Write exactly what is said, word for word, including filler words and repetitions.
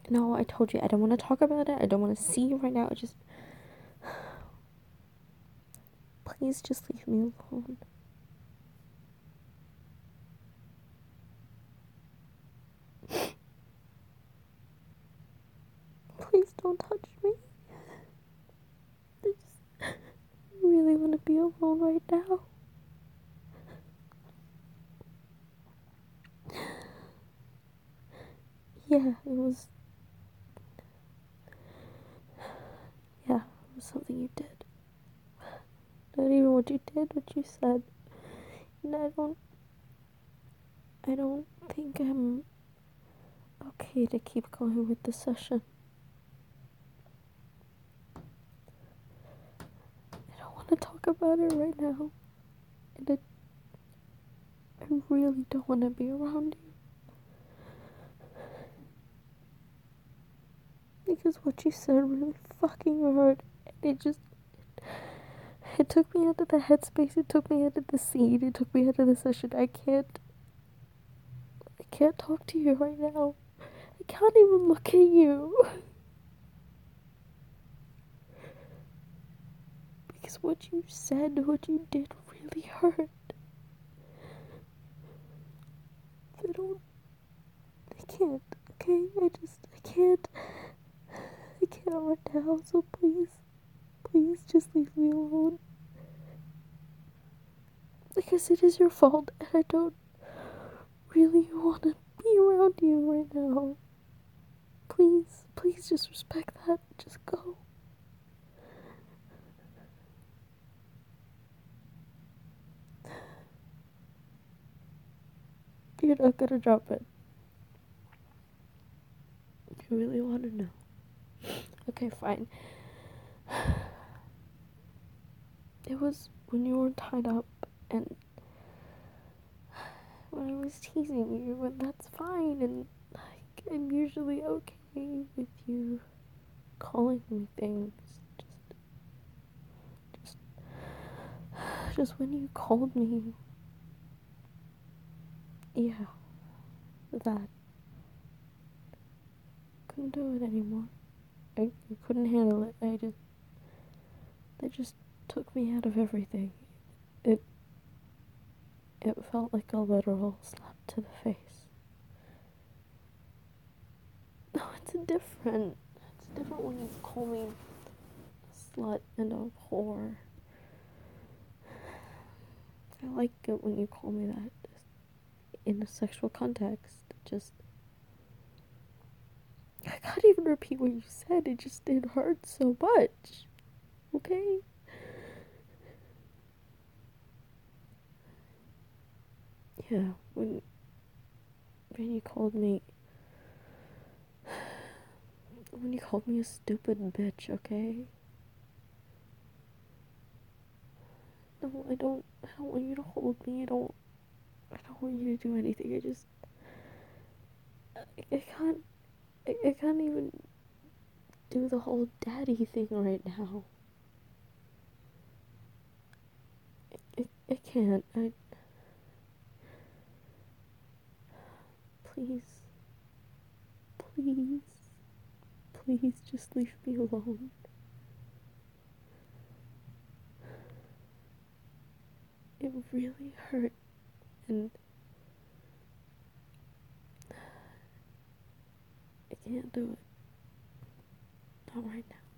No, I told you I don't want to talk about it. I don't want to see you right now. Just please just leave me alone. Please don't touch me. I just really want to be alone right now. Yeah, it was. Yeah, it was something you did. Not even what you did, what you said. And I don't. I don't think I'm okay to keep going with the session. I don't want to talk about it right now. And I, I really don't want to be around you. Because what you said really fucking hurt. And it just. It took me out of the headspace. It took me out of the scene. It took me out of the session. I can't. I can't talk to you right now. I can't even look at you. Because what you said, what you did really hurt. I don't. I can't. Okay? I just. I can't. I can't right now. So please. Please just leave me alone. Because it is your fault. And I don't really want to be around you right now. Please. Please just respect that. Just go. You're not gonna drop it. You really want to know. Okay, fine. It was when you were tied up and when I was teasing you, and that's fine, and like, I'm usually okay with you calling me things. Just, just, just when you called me, yeah, that. Couldn't do it anymore. I, I couldn't handle it. I just, they just took me out of everything. It, it felt like a literal slap to the face. No, it's different. It's different when you call me a slut and a whore. I like it when you call me that in a sexual context. Just, I can't even repeat what you said. It just, it hurt so much. Okay? Yeah, when, when you called me, when you called me a stupid bitch, okay? No, I don't, I don't want you to hold me. I don't, I don't want you to do anything. I just, I, I can't, I, I can't even do the whole daddy thing right now. I, I, I can't. I, please, please, please just leave me alone. It really hurt, and I can't do it. Not right now.